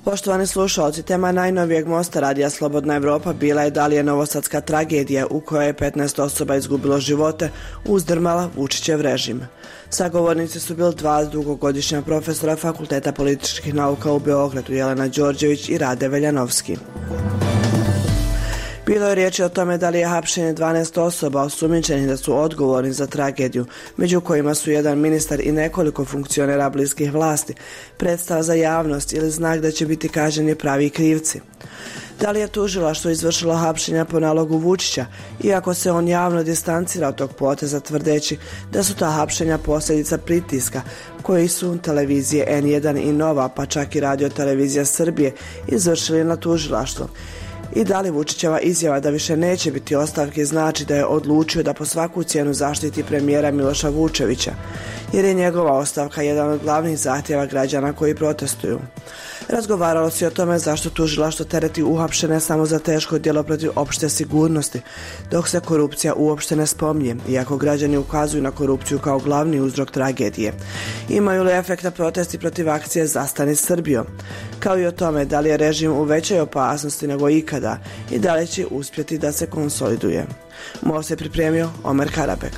Poštovani slušalci, tema najnovijeg mosta radija Slobodna Evropa bila je da li je novosadska tragedija u kojoj je 15 osoba izgubilo živote uzdrmala Vučićev režim. Sagovornici su bili dva dugogodišnja profesora Fakulteta političkih nauka u Beogradu, Jelena Đorđević i Rade Veljanovski. Bilo je riječi o tome da li je hapšenje 12 osoba osumnjičenih da su odgovorni za tragediju, među kojima su jedan ministar i nekoliko funkcionera bliskih vlasti, predstava za javnost ili znak da će biti kažnjeni pravi krivci. Da li je tužilaštvo izvršilo hapšenja po nalogu Vučića, iako se on javno distancira od tog poteza tvrdeći da su ta hapšenja posljedica pritiska koji su televizije N1 i Nova, pa čak i Radio Televizija Srbije izvršili na tužilaštvo. I da li Vučićeva izjava da više neće biti ostavke znači da je odlučio da po svaku cijenu zaštiti premijera Miloša Vučevića, jer je njegova ostavka jedan od glavnih zahtjeva građana koji protestuju. Razgovaralo se o tome zašto tužilaštvo tereti uhapšene samo za teško djelo protiv opšte sigurnosti, dok se korupcija uopšte ne spominje, iako građani ukazuju na korupciju kao glavni uzrok tragedije. Imaju li efekta protesti protiv akcije Zastani Srbijo? Kao i o tome da li je režim u većoj opasnosti nego ikada i da li će uspjeti da se konsoliduje. Most je pripremio Omer Karabek.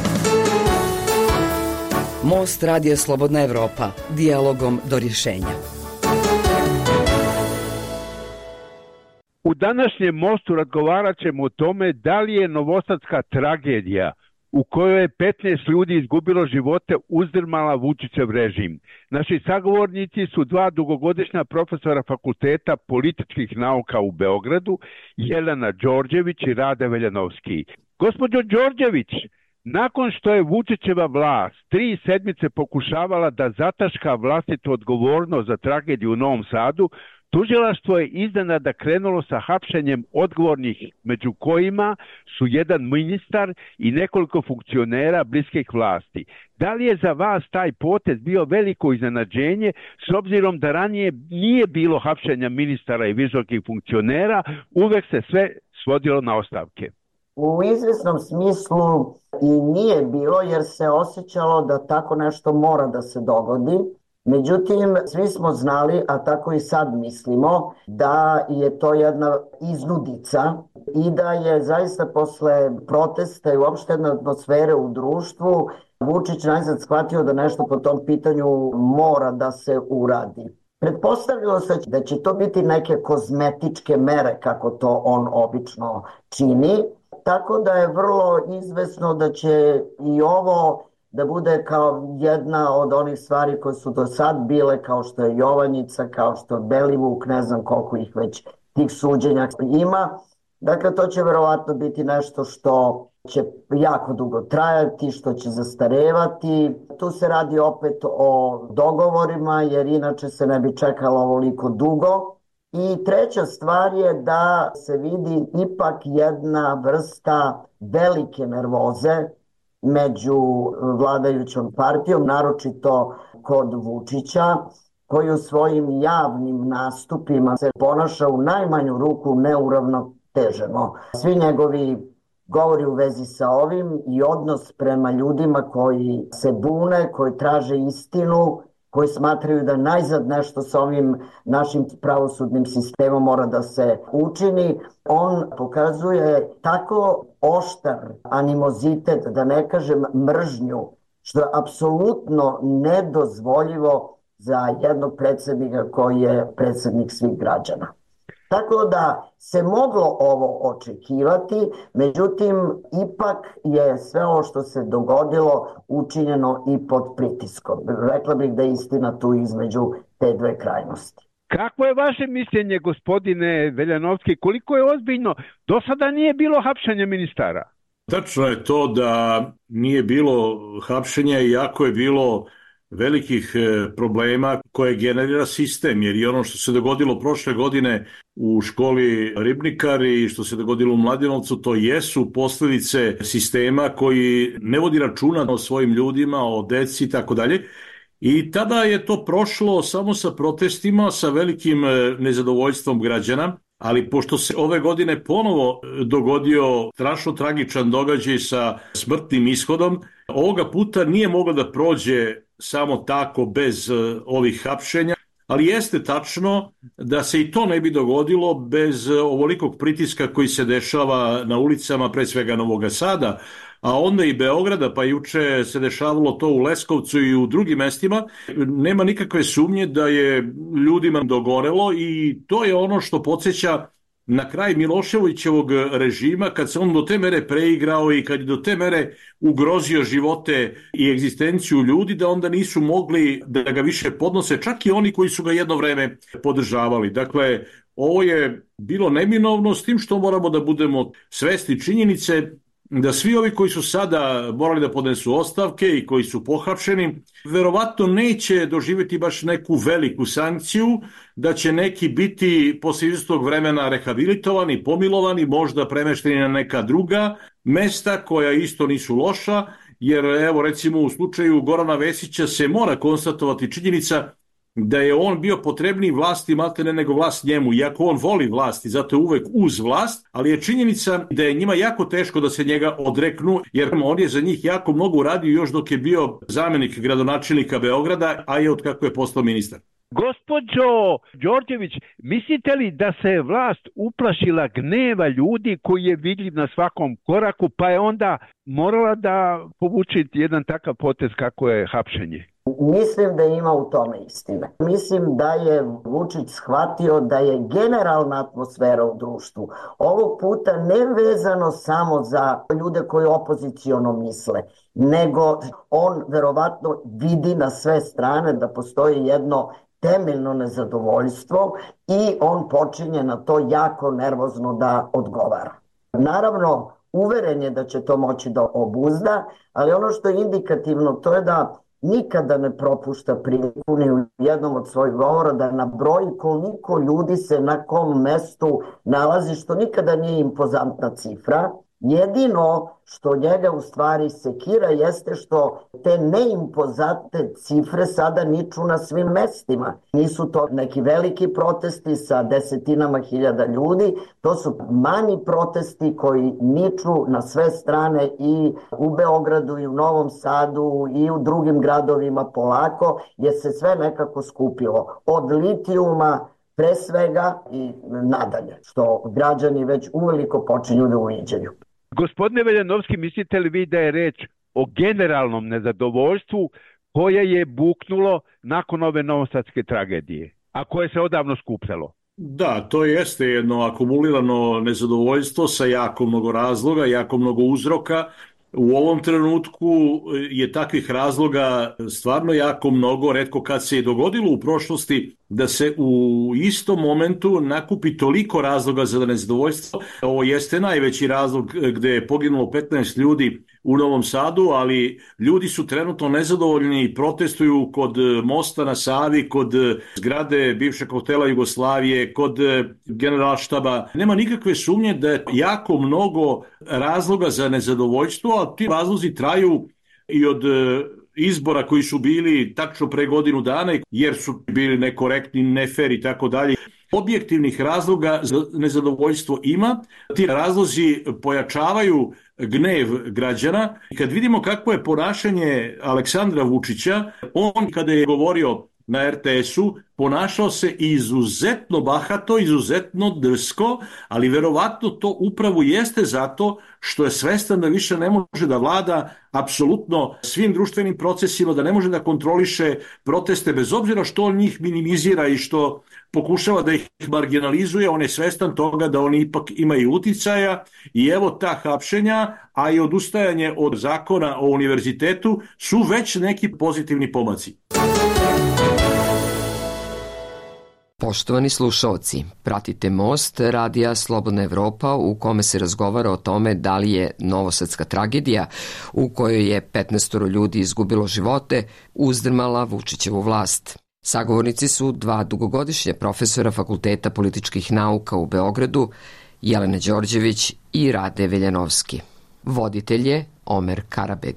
Most radija Slobodna Evropa, dijalogom do rješenja. U današnjem mostu razgovarat ćemo o tome da li je novosadska tragedija u kojoj je 15 ljudi izgubilo živote uzdrmala Vučićev režim. Naši sagovornici su dva dugogodišnja profesora Fakulteta političkih nauka u Beogradu, Jelena Đorđević i Rade Veljanovski. Gospođo Đorđević, nakon što je Vučićeva vlast 3 sedmice pokušavala da zataška vlastitu odgovornost za tragediju u Novom Sadu, tužilaštvo je iznenada krenulo sa hapšenjem odgovornih, među kojima su jedan ministar i nekoliko funkcionera bliskih vlasti. Da li je za vas taj potez bio veliko iznenađenje, s obzirom da ranije nije bilo hapšenja ministara i visokih funkcionera, uvek se sve svodilo na ostavke? U izvjesnom smislu i nije bilo, jer se osjećalo da tako nešto mora da se dogodi. Međutim, svi smo znali, a tako i sad mislimo, da je to jedna iznudica i da je zaista posle protesta i uopšte jedne atmosfere u društvu Vučić najzad shvatio da nešto po tom pitanju mora da se uradi. Pretpostavljalo se da će to biti neke kozmetičke mere, kako to on obično čini, tako da je vrlo izvesno da će i ovo da bude kao jedna od onih stvari koje su do sad bile, kao što je Jovanjica, kao što je Belivuk, ne znam koliko ih već tih suđenja ima. Dakle, to će verovatno biti nešto što će jako dugo trajati, što će zastarevati. Tu se radi opet o dogovorima, jer inače se ne bi čekalo ovoliko dugo. I treća stvar je da se vidi ipak jedna vrsta velike nervoze među vladajućom partijom, naročito kod Vučića, koji u svojim javnim nastupima se ponaša u najmanju ruku neuravnoteženo. Svi njegovi govori u vezi sa ovim i odnos prema ljudima koji se bune, koji traže istinu, koji smatraju da najzad nešto sa ovim našim pravosudnim sistemom mora da se učini. On pokazuje tako oštar animozitet, da ne kažem mržnju, što je apsolutno nedozvoljivo za jednog predsjednika koji je predsjednik svih građana. Tako da se moglo ovo očekivati, međutim, ipak je sve ovo što se dogodilo učinjeno i pod pritiskom. Rekla bih da je istina tu između te dve krajnosti. Kako je vaše mišljenje, gospodine Veljanovski, koliko je ozbiljno? Do sada nije bilo hapšenja ministara. Tačno je to da nije bilo hapšenja, iako je bilo velikih problema koje generira sistem, jer i ono što se dogodilo prošle godine u školi Ribnikar i što se dogodilo u Mladenovcu, to jesu posljedice sistema koji ne vodi računa o svojim ljudima, o deci i tako dalje. I tada je to prošlo samo sa protestima, sa velikim nezadovoljstvom građana, ali pošto se ove godine ponovo dogodio strašno tragičan događaj sa smrtnim ishodom, ovoga puta nije moglo da prođe samo tako bez ovih hapšenja. ali jeste tačno da se i to ne bi dogodilo bez ovolikog pritiska koji se dešava na ulicama, pre svega Novog Sada, a onda i Beograda, pa juče se dešavalo to u Leskovcu i u drugim mestima. Nema nikakve sumnje da je ljudima dogorelo i to je ono što podsjeća na kraj Miloševićevog režima, kad se on do te mere preigrao i kad je do te mere ugrozio živote i egzistenciju ljudi, da onda nisu mogli da ga više podnose, čak i oni koji su ga jedno vreme podržavali. Dakle, ovo je bilo neminovno, s tim što moramo da budemo svesni činjenice da svi ovi koji su sada morali da podnesu ostavke i koji su pohapšeni, verovatno neće doživjeti baš neku veliku sankciju, da će neki biti posle izvesnog vremena rehabilitovani, pomilovani, možda premešteni na neka druga mesta koja isto nisu loša, jer evo recimo u slučaju Gorana Vesića se mora konstatovati činjenica da je on bio potrebniji vlasti maltene nego vlast njemu, iako on voli vlast i zato je uvek uz vlast, ali je činjenica da je njima jako teško da se njega odreknu, jer on je za njih jako mnogo uradio još dok je bio zamenik gradonačelnika Beograda, a i od kako je postao ministar. Gospođo Đorđević, mislite li da se vlast uplašila gneva ljudi koji je vidljiv na svakom koraku, pa je onda morala da povuče jedan takav potez kako je hapšenje? Mislim da ima u tome istine. Mislim da je Vučić shvatio da je generalna atmosfera u društvu ovog puta ne vezano samo za ljude koji opoziciono misle, nego on verovatno vidi na sve strane da postoji jedno temeljno nezadovoljstvo i on počinje na to jako nervozno da odgovara. Naravno, uveren je da će to moći da obuzda, ali ono što je indikativno to je da nikada ne propušta priliku ni u jednom od svojih govora da nabroji koliko ljudi se na kom mestu nalazi, što nikada nije impozantna cifra. Jedino što njega u stvari sekira jeste što te neimpozantne cifre sada niču na svim mestima. Nisu to neki veliki protesti sa desetinama hiljada ljudi, to su manji protesti koji niču na sve strane i u Beogradu i u Novom Sadu i u drugim gradovima polako, jer se sve nekako skupilo. Od litijuma pre svega i nadalje, što građani već uveliko počinju da uviđaju. Gospodine Veljanovski, mislite li vi da je reč o generalnom nezadovoljstvu koje je buknulo nakon ove novosadske tragedije, a koje se odavno skupljalo? Da, to jeste jedno akumulirano nezadovoljstvo sa jako mnogo razloga, jako mnogo uzroka. U ovom trenutku je takvih razloga stvarno jako mnogo, retko kad se je dogodilo u prošlosti da se u istom momentu nakupi toliko razloga za nezadovoljstvo. Ovo jeste najveći razlog gde je poginulo 15 ljudi u Novom Sadu, ali ljudi su trenutno nezadovoljni i protestuju kod mosta na Savi, kod zgrade bivšeg hotela Jugoslavije, kod generalštaba. Nema nikakve sumnje da je jako mnogo razloga za nezadovoljstvo, a ti razlozi traju i od izbora koji su bili tačno pre godinu dana, jer su bili nekorektni, nefer i tako dalje. Objektivnih razloga za nezadovoljstvo ima. Ti razlozi pojačavaju gnev građana. Kad vidimo kakvo je ponašanje Aleksandra Vučića, on kada je govorio na RTS-u ponašao se izuzetno bahato, izuzetno drsko, ali verovatno to upravo jeste zato što je svestan da više ne može da vlada apsolutno svim društvenim procesima, da ne može da kontroliše proteste, bez obzira što on njih minimizira i što pokušava da ih marginalizuje, on je svestan toga da oni ipak imaju uticaja i evo ta hapšenja, a i odustajanje od zakona o univerzitetu su već neki pozitivni pomaci. Poštovani slušaoci, pratite Most, radija Slobodna Evropa, u kome se razgovara o tome da li je novosadska tragedija, u kojoj je 15 ljudi izgubilo živote, uzdrmala Vučićevu vlast. Sagovornici su dva dugogodišnja profesora Fakulteta političkih nauka u Beogradu, Jelena Đorđević i Rade Veljanovski. Voditelj je Omer Karabeg.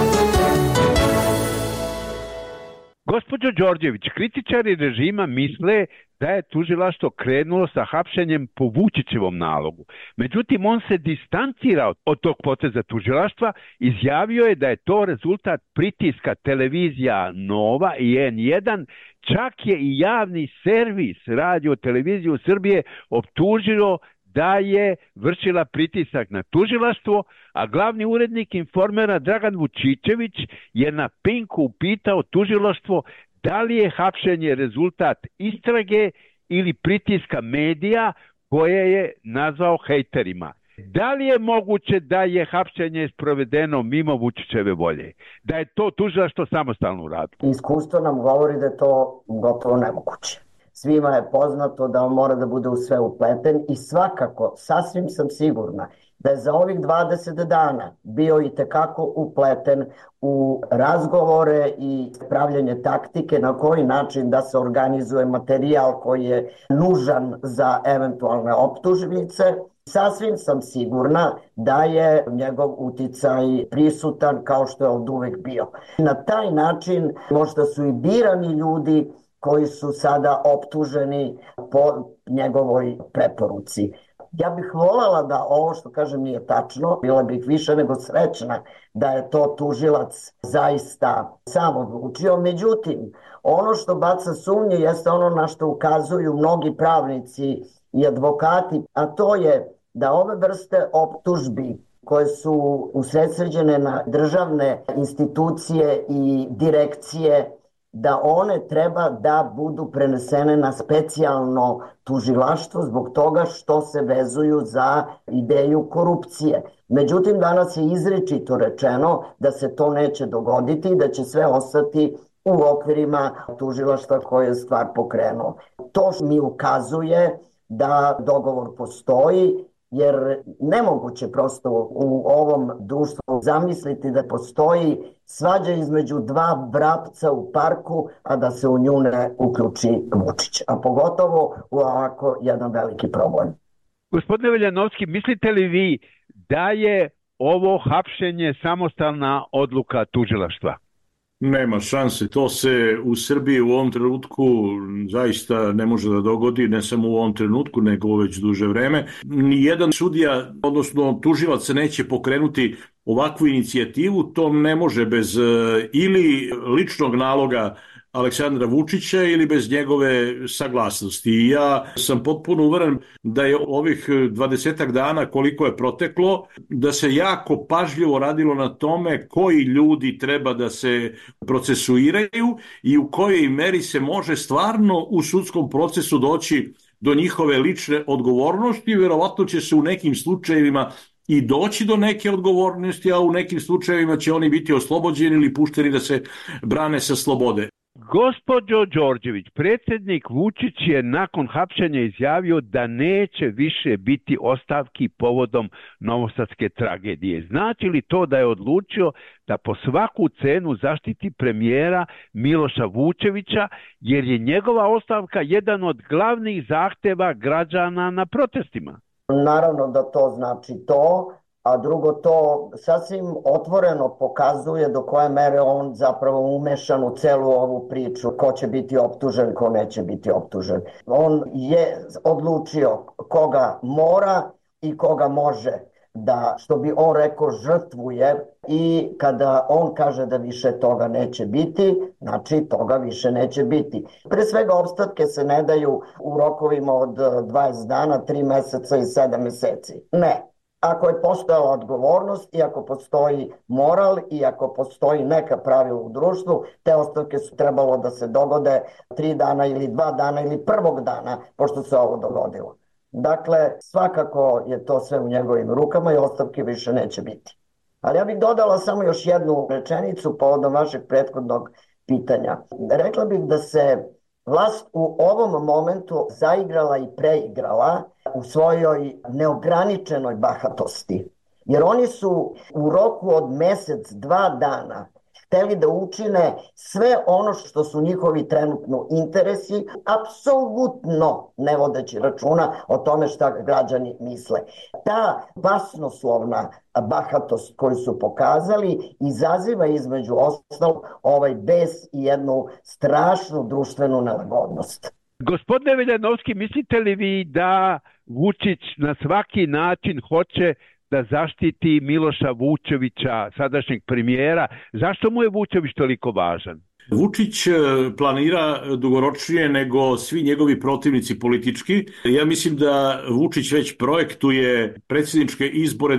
Gospođo Đorđević, kritičari režima misle da je tužilaštvo krenulo sa hapšenjem po Vučićevom nalogu. Međutim, on se distancira od tog poteza tužilaštva, izjavio je da je to rezultat pritiska televizija Nova i N1, čak je i javni servis Radio televiziju Srbije optužio da je vršila pritisak na tužilaštvo, a glavni urednik Informera Dragan Vučićević je na Pinku upitao tužilaštvo da li je hapšenje rezultat istrage ili pritiska medija koje je nazvao hejterima. Da li je moguće da je hapšenje sprovedeno mimo Vučićeve volje? Da je to tužilaštvo samostalno uradilo? Iskustvo nam govori da je to gotovo nemoguće. Svima je poznato da on mora da bude u sve upleten i svakako, sasvim sam sigurna da je za ovih 20 dana bio i tekako upleten u razgovore i pravljenje taktike na koji način da se organizuje materijal koji je nužan za eventualne optužnice. Sasvim sam sigurna da je njegov uticaj prisutan kao što je od uvek bio. Na taj način možda su i birani ljudi koji su sada optuženi po njegovoj preporuci. Ja bih voljela da ovo što kažem nije tačno, bila bih više nego srećna da je to tužilac zaista sam odlučio. Međutim, ono što baca sumnje jeste ono na što ukazuju mnogi pravnici i advokati, a to je da ove vrste optužbi koje su usredsređene na državne institucije i direkcije, da one treba da budu prenesene na specijalno tužilaštvo zbog toga što se vezuju za ideju korupcije. Međutim, danas je izričito rečeno da se to neće dogoditi i da će sve ostati u okvirima tužilaštva koje je stvar pokrenuo. To mi ukazuje da dogovor postoji, jer nemoguće prosto u ovom društvu zamisliti da postoji svađa između dva vrapca u parku, a da se u nju ne uključi Vučić, a pogotovo u ovako jedan veliki problem. Gospodine Veljanovski, mislite li vi da je ovo hapšenje samostalna odluka tužilaštva? Nema šanse, to se u Srbiji u ovom trenutku zaista ne može da dogodi, ne samo u ovom trenutku, nego već duže vreme. Nijedan sudija, odnosno tužilac, neće pokrenuti ovakvu inicijativu, to ne može bez ili ličnog naloga Aleksandra Vučića ili bez njegove saglasnosti. I ja sam potpuno uveren da je ovih 20 dana koliko je proteklo, da se jako pažljivo radilo na tome koji ljudi treba da se procesuiraju i u kojoj meri se može stvarno u sudskom procesu doći do njihove lične odgovornosti. Verovatno će se u nekim slučajevima i doći do neke odgovornosti, a u nekim slučajevima će oni biti oslobođeni ili pušteni da se brane sa slobode. Gospođo Đorđević, predsjednik Vučić je nakon hapšenja izjavio da neće više biti ostavki povodom novosadske tragedije. Znači li to da je odlučio da po svaku cenu zaštiti premijera Miloša Vučevića, jer je njegova ostavka jedan od glavnih zahteva građana na protestima? Naravno da to znači to, a drugo to sasvim otvoreno pokazuje do koje mere on zapravo umešan u celu ovu priču, ko će biti optužen, ko neće biti optužen. On je odlučio koga mora i koga može da, što bi on rekao, žrtvuje, i kada on kaže da više toga neće biti, znači toga više neće biti. Pre svega opstatke se ne daju u rokovima od 20 dana, 3 meseca i 7 meseci. Ne. Ako je postojala odgovornost i ako postoji moral i ako postoji neka pravila u društvu, te ostavke su trebalo da se dogode 3 dana ili 2 dana ili prvog dana pošto se ovo dogodilo. Dakle, svakako je to sve u njegovim rukama i ostavke više neće biti. Ali ja bih dodala samo još jednu rečenicu povodom vašeg prethodnog pitanja. Rekla bih da se vlast u ovom momentu zaigrala i preigrala u svojoj neograničenoj bahatosti. Jer oni su u roku od mesec, 2 dana hteli da učine sve ono što su njihovi trenutno interesi, apsolutno ne vodeći računa o tome šta građani misle. Ta basnoslovna bahatost koju su pokazali izaziva između ostalog ovaj bes i jednu strašnu društvenu nelagodnost. Gospodine Veljanovski, mislite li vi da Vučić na svaki način hoće da zaštiti Miloša Vučevića, sadašnjeg premijera? Zašto mu je Vučević toliko važan? Vučić planira dugoročnije nego svi njegovi protivnici politički. Ja mislim da Vučić već projektuje predsjedničke izbore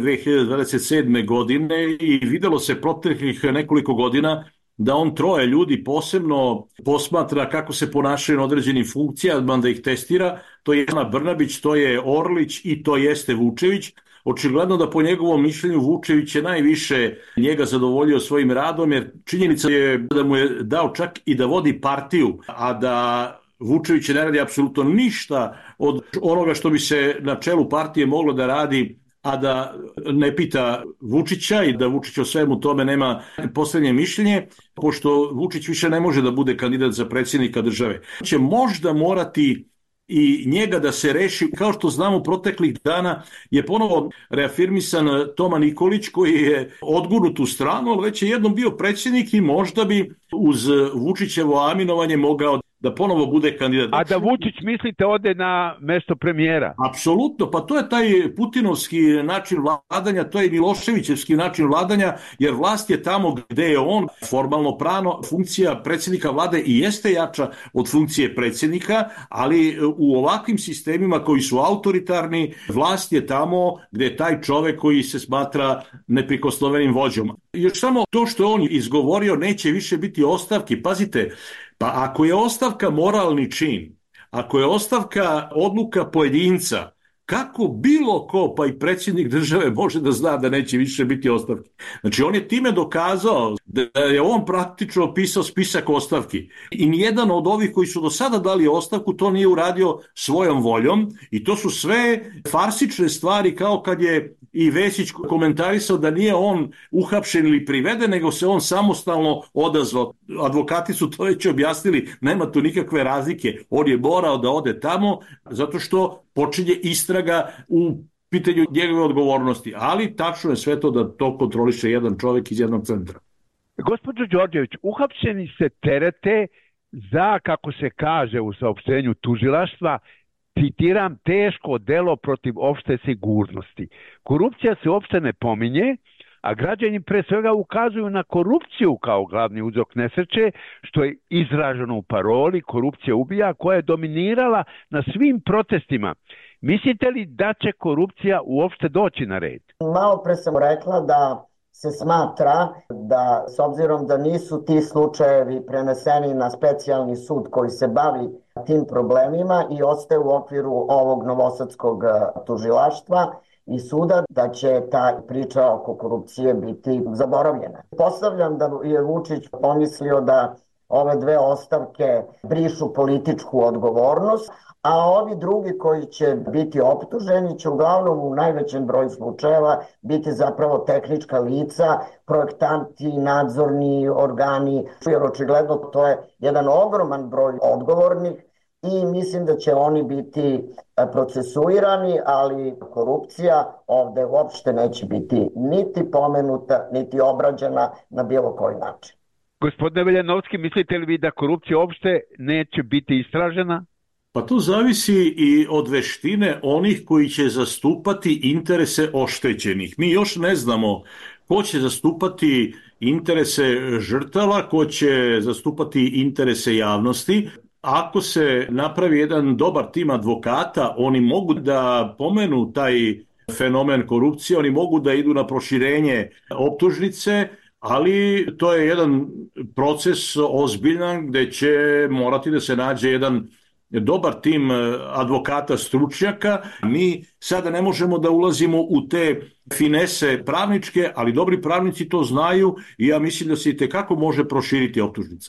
2027. godine i videlo se proteklih nekoliko godina da on troje ljudi posebno posmatra kako se ponašaju na određenim funkcijama, da ih testira. To je Ana Brnabić, to je Orlić i to jeste Vučević. Očigledno da po njegovom mišljenju Vučević je najviše njega zadovoljio svojim radom, jer činjenica je da mu je dao čak i da vodi partiju, a da Vučević ne radi apsolutno ništa od onoga što bi se na čelu partije moglo da radi, a da ne pita Vučića i da Vučić o svemu tome nema poslednje mišljenje, pošto Vučić više ne može da bude kandidat za predsjednika države. Će možda morati i njega da se reši. Kao što znamo, proteklih dana je ponovo reafirmisan Toma Nikolić, koji je odgurnut u stranu, ali već je jednom bio predsjednik i možda bi uz Vučićevo aminovanje mogao da ponovo bude kandidat. A da Vučić, mislite, ode na mesto premijera? Apsolutno, pa to je taj putinovski način vladanja, to je Miloševićevski način vladanja, jer vlast je tamo gde je on formalno pravno. Funkcija predsjednika vlade i jeste jača od funkcije predsjednika, ali u ovakvim sistemima koji su autoritarni, vlast je tamo gde je taj čovek koji se smatra neprikosnovenim vođom. Još samo to što je on izgovorio, neće više biti ostavki. Pazite, pa ako je ostavka moralni čin, ako je ostavka odluka pojedinca, kako bilo ko, pa i predsjednik države, može da zna da neće više biti ostavki? Znači, on je time dokazao da je on praktično pisao spisak ostavki. I nijedan od ovih koji su do sada dali ostavku to nije uradio svojom voljom. I to su sve farsične stvari, kao kad je i Vesić komentarisao da nije on uhapšen ili priveden, nego se on samostalno odazvao. Advokati su to već objasnili, nema tu nikakve razlike. On je morao da ode tamo zato što počinje istraga u pitanju njegove odgovornosti. Ali tačno je sve to da to kontroliše jedan čovjek iz jednog centra. Gospođo Đorđević, uhapšeni se terete za, kako se kaže u saopštenju tužilaštva, citiram, teško delo protiv opšte sigurnosti. Korupcija se uopšte ne pominje, a građani pre svega ukazuju na korupciju kao glavni uzrok nesreće, što je izraženo u paroli korupcija ubija, koja je dominirala na svim protestima. Mislite li da će korupcija uopšte doći na red? Malo pre sam rekla da se smatra da, s obzirom da nisu ti slučajevi preneseni na specijalni sud koji se bavi tim problemima i ostaje u okviru ovog novosadskog tužilaštva i suda, da će ta priča oko korupcije biti zaboravljena. Postavljam da je Vučić pomislio da ove dve ostavke brišu političku odgovornost, a ovi drugi koji će biti optuženi će uglavnom u najvećem broju slučajeva biti zapravo tehnička lica, projektanti, nadzorni organi, jer očigledno to je jedan ogroman broj odgovornih i mislim da će oni biti procesuirani, ali korupcija ovde uopšte neće biti niti pomenuta, niti obrađena na bilo koji način. Gospodine Veljanovski, mislite li vi da korupcija uopšte neće biti istražena? Pa to zavisi i od veštine onih koji će zastupati interese oštećenih. Mi još ne znamo ko će zastupati interese žrtava, ko će zastupati interese javnosti. Ako se napravi jedan dobar tim advokata, oni mogu da pomenu taj fenomen korupcije, oni mogu da idu na proširenje optužnice, ali to je jedan proces ozbiljan gde će morati da se nađe jedan dobar tim advokata stručnjaka. Mi sada ne možemo da ulazimo u te finese pravničke, ali dobri pravnici to znaju i ja mislim da se i tekako može proširiti optužnica.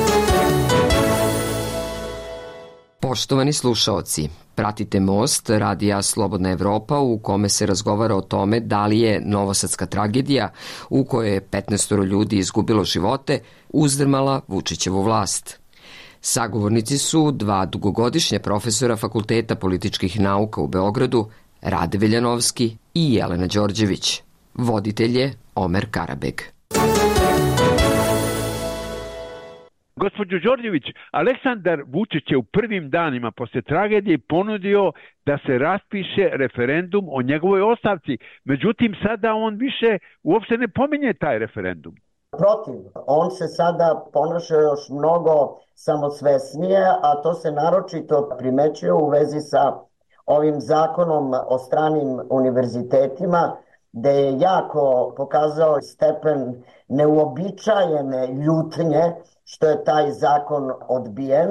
Poštovani slušaoci, pratite Most, radija Slobodna Evropa, u kome se razgovara o tome da li je novosadska tragedija, u kojoj je 15 ljudi izgubilo živote, uzdrmala Vučićevu vlast. Sagovornici su dva dugogodišnja profesora Fakulteta političkih nauka u Beogradu, Rade Veljanovski i Jelena Đorđević. Voditelj je Omer Karabeg. Gospođo Đorđević, Aleksandar Vučić je u prvim danima posle tragedije ponudio da se raspiše referendum o njegovoj ostavci. Međutim, sada on više uopšte ne pominje taj referendum. Protiv, on se sada ponaša još mnogo samosvesnije, a to se naročito primećuje u vezi sa ovim zakonom o stranim univerzitetima, gde je jako pokazao stepen neuobičajene ljutnje što je taj zakon odbijen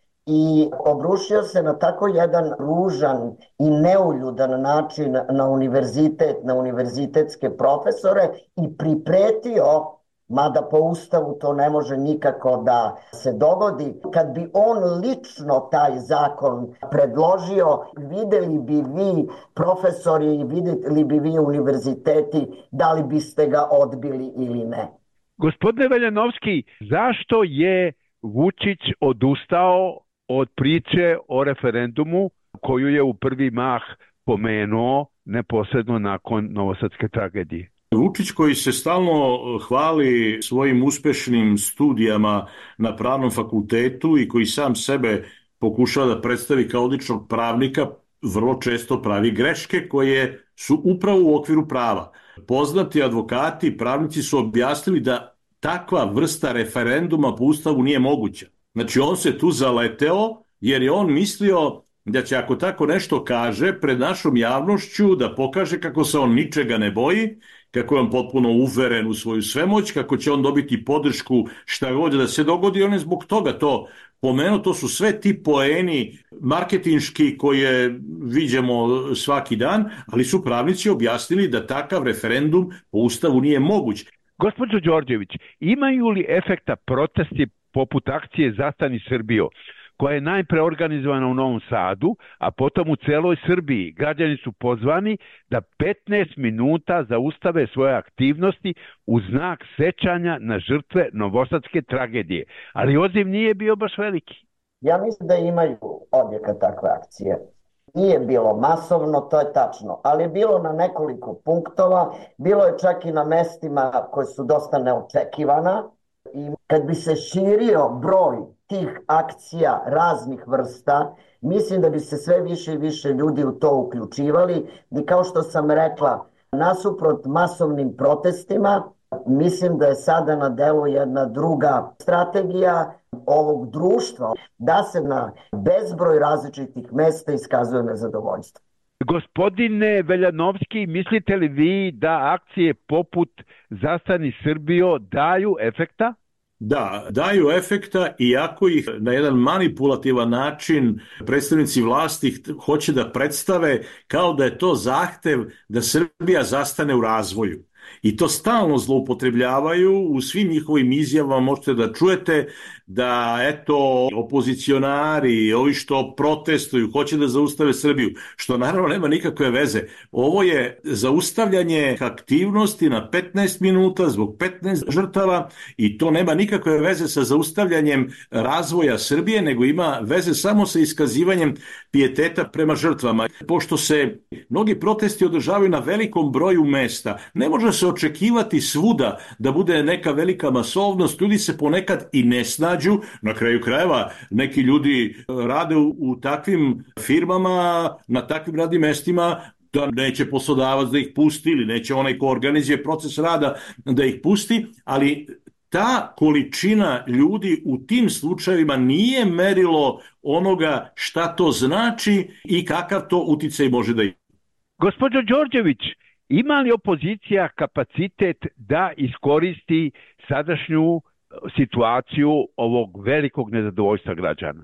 i obrušio se na tako jedan ružan i neuljudan način na univerzitet, na univerzitetske profesore i pripretio, mada po Ustavu to ne može nikako da se dogodi, kad bi on lično taj zakon predložio, videli bi vi profesori i videli bi vi univerziteti da li biste ga odbili ili ne. Gospodine Veljanovski, zašto je Vučić odustao od priče o referendumu koju je u prvi mah pomenuo neposredno nakon novosadske tragedije? Vučić koji se stalno hvali svojim uspešnim studijama na pravnom fakultetu i koji sam sebe pokušava da predstavi kao odličnog pravnika, vrlo često pravi greške koje su upravo u okviru prava. Poznati advokati i pravnici su objasnili da takva vrsta referenduma po Ustavu nije moguća. Znači on se tu zaleteo jer je on mislio da će ako tako nešto kaže pred našom javnošću da pokaže kako se on ničega ne boji, kako je on potpuno uveren u svoju svemoć, kako će on dobiti podršku šta god da se dogodi. On je zbog toga to pomenuo, to su sve ti poeni marketinški koje viđemo svaki dan, ali su pravnici objasnili da takav referendum po Ustavu nije moguć. Gospođo Đorđević, imaju li efekta protesti poput akcije Zastani Srbijo, koja je najpre organizovana u Novom Sadu, a potom u celoj Srbiji? Građani su pozvani da 15 minuta zaustave svoje aktivnosti u znak sećanja na žrtve novosadske tragedije. Ali odziv nije bio baš veliki. Ja mislim da imaju odjeka takve akcije. Nije bilo masovno, to je tačno, ali je bilo na nekoliko punktova, bilo je čak i na mestima koje su dosta neočekivana i kad bi se širio broj tih akcija raznih vrsta, mislim da bi se sve više i više ljudi u to uključivali i kao što sam rekla, nasuprot masovnim protestima, mislim da je sada na delu jedna druga strategija ovog društva, da se na bezbroj različitih mesta iskazuje nezadovoljstvo. Gospodine Veljanovski, mislite li vi da akcije poput Zastani Srbijo daju efekta? Da, daju efekta, iako ih na jedan manipulativan način predstavnici vlasti hoće da predstave kao da je to zahtev da Srbija zastane u razvoju. I to stalno zloupotrebljavaju u svim njihovim izjavama, možete da čujete da eto opozicionari, ovi što protestuju, hoće da zaustave Srbiju, što naravno nema nikakve veze. Ovo je zaustavljanje aktivnosti na 15 minuta zbog 15 žrtava i to nema nikakve veze sa zaustavljanjem razvoja Srbije, nego ima veze samo sa iskazivanjem pijeteta prema žrtvama. Pošto se mnogi protesti održavaju na velikom broju mesta, ne može se očekivati svuda da bude neka velika masovnost, ljudi se ponekad i ne snađu. Na kraju krajeva neki ljudi rade u takvim firmama, na takvim radnim mestima da neće poslodavac da ih pusti ili neće onaj ko organizuje proces rada da ih pusti, ali ta količina ljudi u tim slučajevima nije merilo onoga šta to znači i kakav to uticaj može da ima. Gospođo Đorđević, ima li opozicija kapacitet da iskoristi sadašnju situaciju ovog velikog nezadovoljstva građana?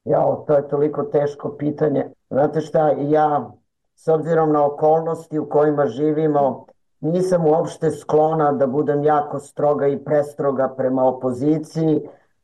To je toliko teško pitanje. Znate šta, ja s obzirom na okolnosti u kojima živimo nisam uopšte sklona da budem jako stroga i prestroga prema opoziciji,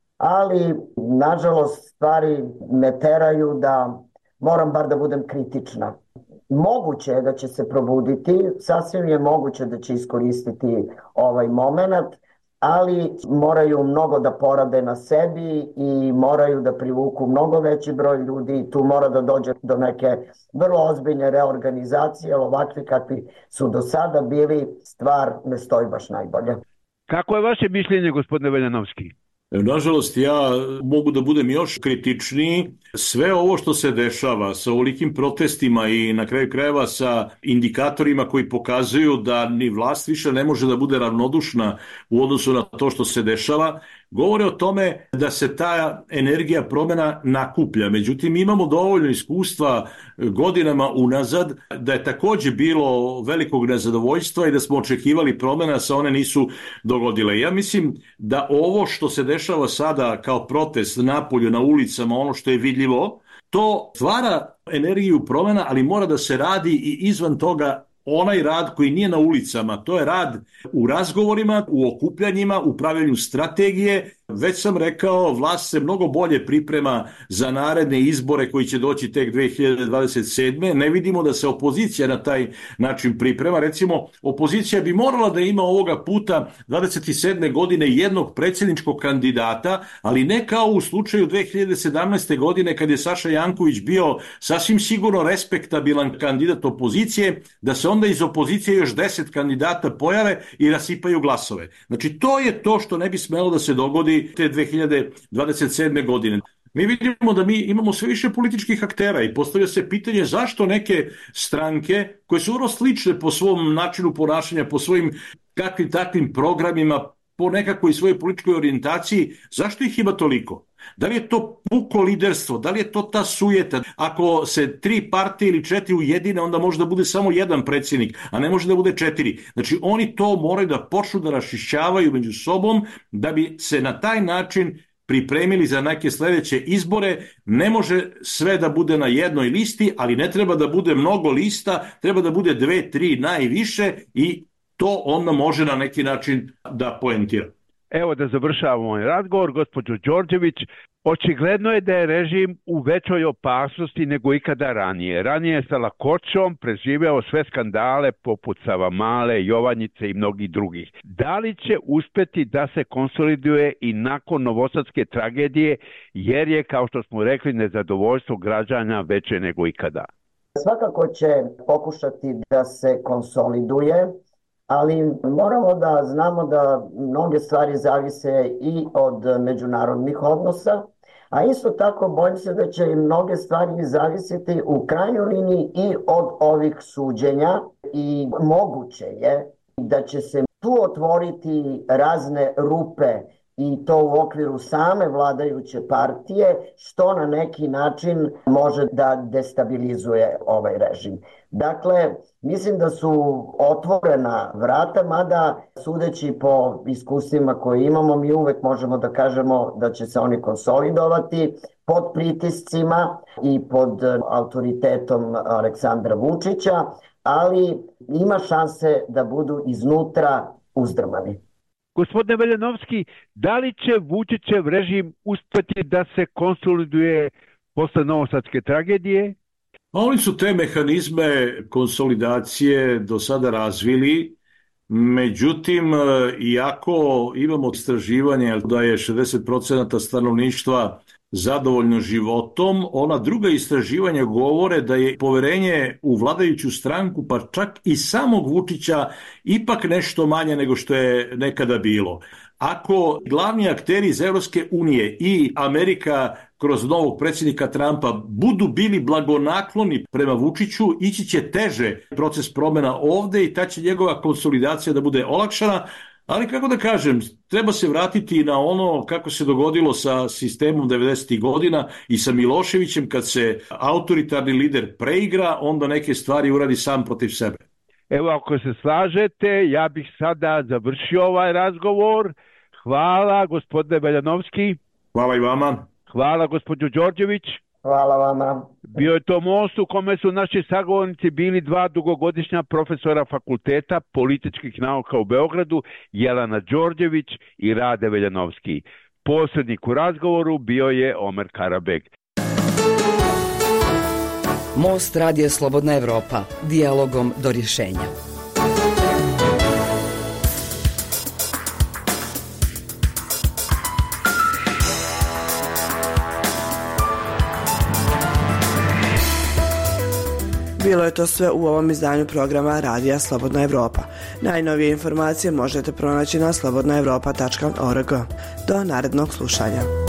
ali nažalost stvari me teraju da moram bar da budem kritična. Moguće je da će se probuditi, sasvim je moguće da će iskoristiti ovaj moment, ali moraju mnogo da porade na sebi i moraju da privuku mnogo veći broj ljudi i tu mora da dođe do neke vrlo ozbiljne reorganizacije, ali ovakvi kakvi su do sada bili, stvar ne stoji baš najbolje. Kako je vaše mišljenje, gospodine Veljanovski? Nažalost, ja mogu da budem još kritičniji. Sve ovo što se dešava sa ovolikim protestima i na kraju krajeva sa indikatorima koji pokazuju da ni vlast više ne može da bude ravnodušna u odnosu na to što se dešava, govore o tome da se ta energija promena nakuplja. Međutim, imamo dovoljno iskustva godinama unazad da je takođe bilo velikog nezadovoljstva i da smo očekivali promena, sa one nisu dogodile. Ja mislim da ovo što se dešava sada kao protest napolju, na ulicama, ono što je vidljivo, to stvara energiju promena, ali mora da se radi i izvan toga onaj rad koji nije na ulicama, to je rad u razgovorima, u okupljanjima, u pravljenju strategije. Već sam rekao, vlast se mnogo bolje priprema za naredne izbore koji će doći tek 2027. Ne vidimo da se opozicija na taj način priprema. Recimo, opozicija bi morala da ima ovoga puta 27. godine jednog predsjedničkog kandidata, ali ne kao u slučaju 2017. godine kad je Saša Janković bio sasvim sigurno respektabilan kandidat opozicije, da se onda iz opozicije još 10 kandidata pojave i rasipaju glasove. Znači, to je to što ne bi smelo da se dogodi te 2027. godine. Mi vidimo da mi imamo sve više političkih aktera i postavlja se pitanje zašto neke stranke koje su vrlo slične po svom načinu ponašanja, po svojim kakvim takvim programima, po nekakvoj svojoj političkoj orijentaciji, zašto ih ima toliko? Da li je to puko liderstvo? Da li je to ta sujeta? Ako se 3 partije ili 4 ujedine, onda može da bude samo jedan predsjednik, a ne može da bude 4. Znači, oni to moraju da počnu da raščišćavaju među sobom da bi se na taj način pripremili za neke sledeće izbore. Ne može sve da bude na jednoj listi, ali ne treba da bude mnogo lista, treba da bude 2, 3 najviše i to onda može na neki način da poentira. Evo da završavamo ovaj razgovor, gospođo Đorđević. Očigledno je da je režim u većoj opasnosti nego ikada ranije. Ranije je sa lakoćom preživeo sve skandale poput Savamale, Jovanjice i mnogih drugih. Da li će uspeti da se konsoliduje i nakon novosadske tragedije, jer je, kao što smo rekli, nezadovoljstvo građana veće nego ikada? Svakako će pokušati da se konsoliduje, ali moramo da znamo da mnoge stvari zavise i od međunarodnih odnosa, a isto tako bojim se da će i mnoge stvari zavisiti u krajnjoj liniji i od ovih suđenja i moguće je da će se tu otvoriti razne rupe i to u okviru same vladajuće partije, što na neki način može da destabilizuje ovaj režim. Dakle, mislim da su otvorena vrata, mada sudeći po iskustvima koje imamo, mi uvek možemo da kažemo da će se oni konsolidovati pod pritiscima i pod autoritetom Aleksandra Vučića, ali ima šanse da budu iznutra uzdrmani. Gospodine Veljanovski, da li će Vučićev režim uspeti da se konsoliduje posle novosadske tragedije? Oni su te mehanizme konsolidacije do sada razvili, međutim, iako imamo istraživanje da je 60% stanovništva zadovoljno životom, ona druga istraživanja govore da je poverenje u vladajuću stranku, pa čak i samog Vučića, ipak nešto manje nego što je nekada bilo. Ako glavni akteri iz Evropske unije i Amerika kroz novog predsjednika Trumpa budu bili blagonakloni prema Vučiću, ići će teže proces promjena ovde i ta će njegova konsolidacija da bude olakšana. Ali kako da kažem, treba se vratiti na ono kako se dogodilo sa sistemom 90. godina i sa Miloševićem, kad se autoritarni lider preigra, onda neke stvari uradi sam protiv sebe. Evo, ako se slažete, ja bih sada završio ovaj razgovor. Hvala, gospodine Veljanovski. Hvala i vama. Hvala, gospođo Đorđević. Hvala vama. Bio je to most u kome su naši sagovornici bili 2 dugogodišnja profesora Fakulteta političkih nauka u Beogradu, Jelena Đorđević i Rade Veljanovski. Posrednik u razgovoru bio je Omer Karabeg. Most Radija Slobodna Evropa, dijalogom do rješenja. Bilo je to sve u ovom izdanju programa Radija Slobodna Evropa. Najnovije informacije možete pronaći na slobodnaevropa.org. Do narednog slušanja.